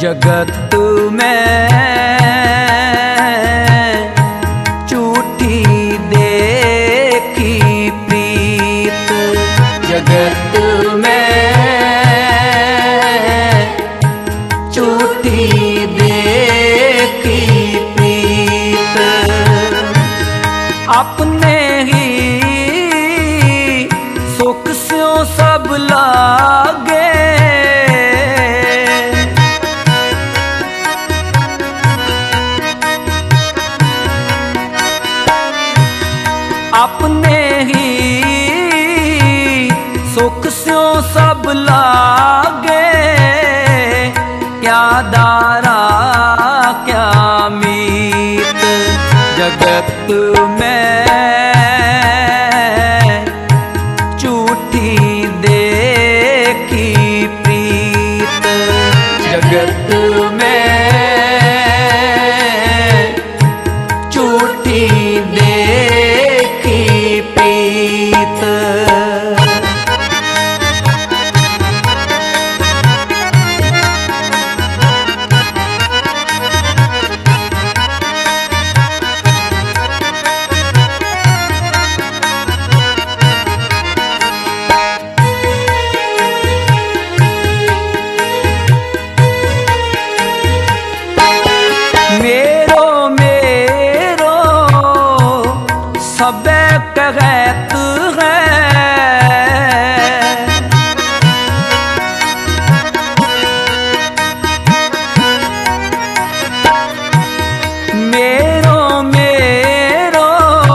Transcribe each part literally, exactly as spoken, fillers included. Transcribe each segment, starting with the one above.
जगत में झूठी देखी प्रीत, जगत में झूठी देखी प्रीत। अपने ही सुख स्यों सब लागे, अपने ही सुख स्यों सब लागे। क्या दारा क्या मीत, जगत में झूठी देखी प्रीत, जगत में झूठी देखी प्रीत। मेरो मेरो सबे कहत है, मेरो मेरो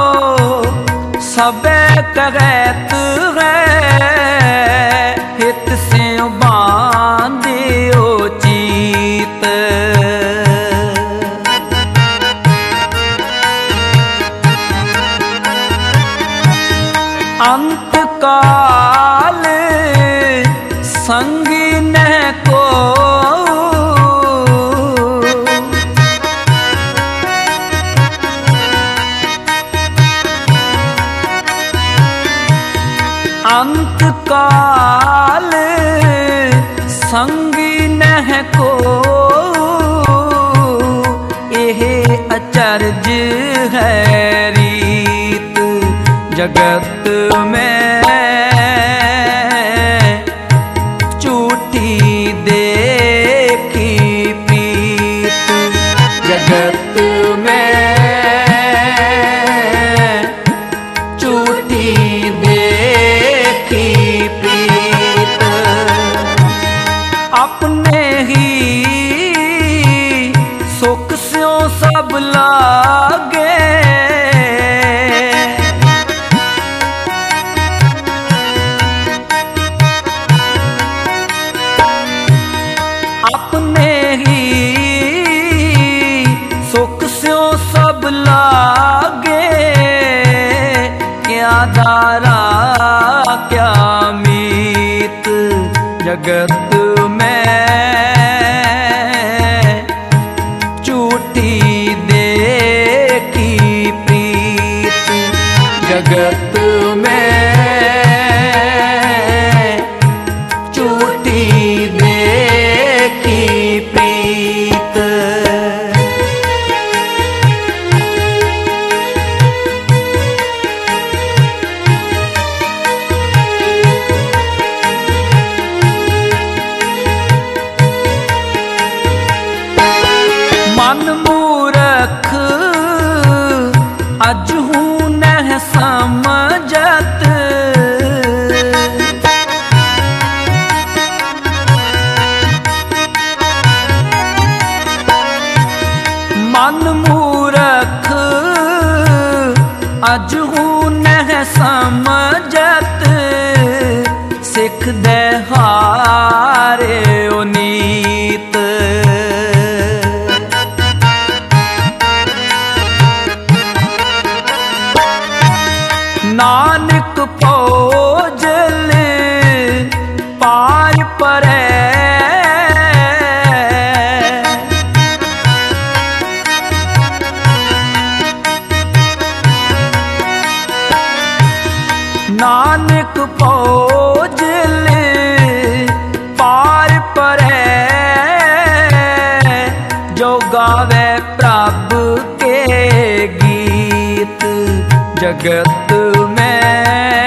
सबे कहत है। हित से बांधियो चीत, अंत काल संगी न को, अंत काल संगी न को। यह अचरज है रीत, जगत में झूठी देखी प्रीत, जगत में झूठी देखी प्रीत। अपने ही सुख स्यों सब लागे, अपने ही सुख स्यों सब लागे। क्या दारा क्या मीत, जगत में झूठी देखी प्रीत, जगत में झूठी देखी प्रीत। मन मूरख अजहू न समझत, मन मूरख अजहू न समझत। सिख दे हारे ओ नीत, नानक भोजल पाय परै। जगत में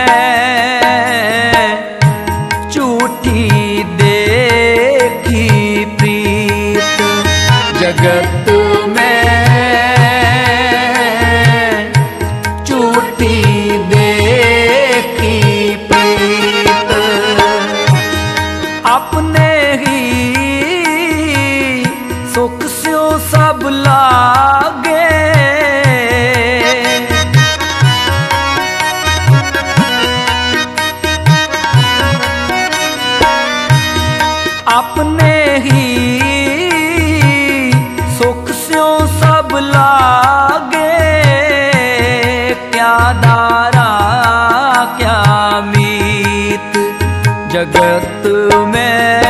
झूठी देखी प्रीत, जगत में झूठी देखी प्रीत। अपने ही सुख स्यो सब लागे, अपने ही सुख स्यो सब लागे। क्या दारा क्या मीत, जगत में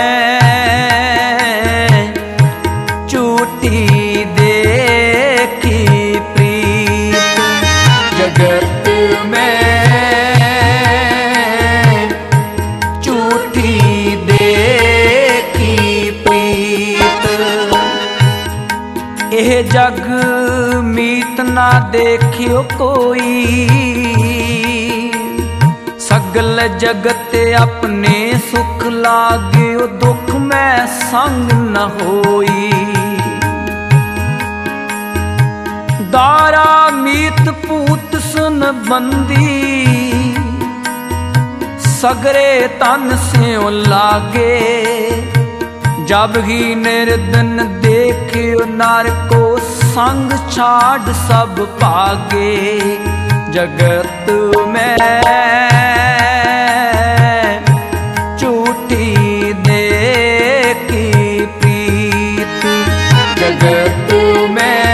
झूठी देखी प्रीत, जगत में झूठी देखी प्रीत। एह जग मीत ना देखियो कोई, सगल जगत अपने सुख लाग्यो, दुख में संग न होई। दारा मीत पूत सुन बंदी, सगरे तन से लागे। जब ही निर्धन देखियो नर को, संग छाड़ सब पागे। जगत में झूठी देखी प्रीत, जगत में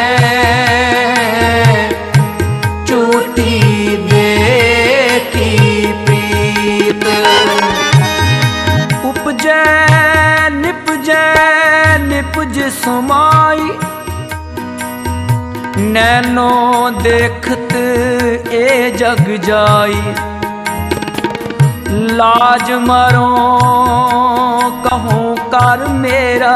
झूठी देखी प्रीत। उपजै निपजै निपज समाई, नैनो देखत ए जग जाई। लाज मरो कहूँ कर मेरा,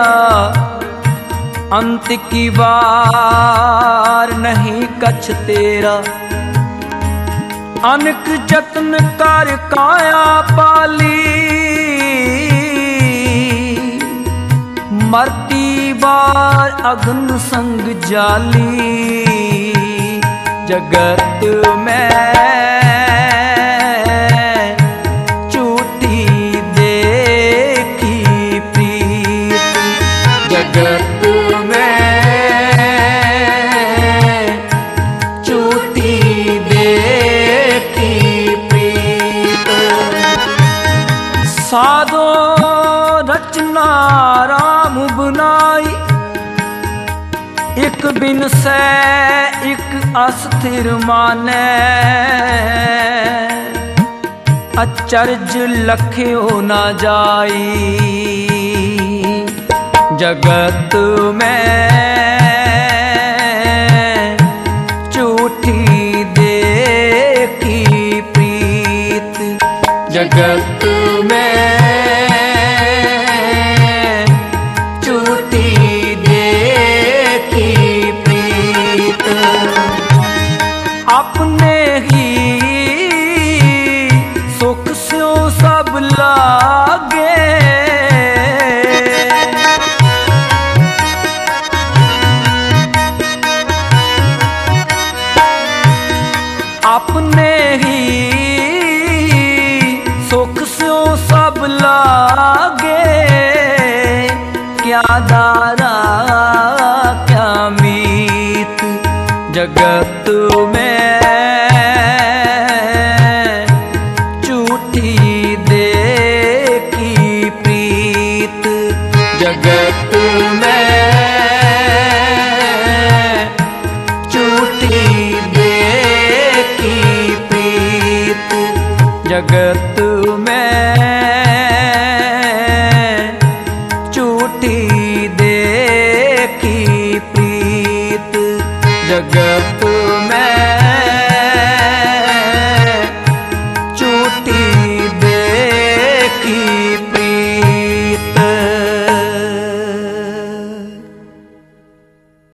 अंत की बार नहीं कछ तेरा। अनक जतन कर काया पाली, मरती बार अग्न संग जाली। जगत में झूठी देखी प्रीत, जगत में झूठी देखी प्रीत। साधो रचना राम बनाई, एक बिन से एक अस्थिर माने। अचरज लख्यो न जाई, जगत में झूठी देखी प्रीत, जगत में अपने ही सुख स्यो सब लागे। अपने ही सुख स्यो सब लागे। क्या दारा क्या मीत, जगत में झूठी देखी प्रीत, जगत में झूठी देखी प्रीत, जगत में झूठी देखी प्रीत, जगत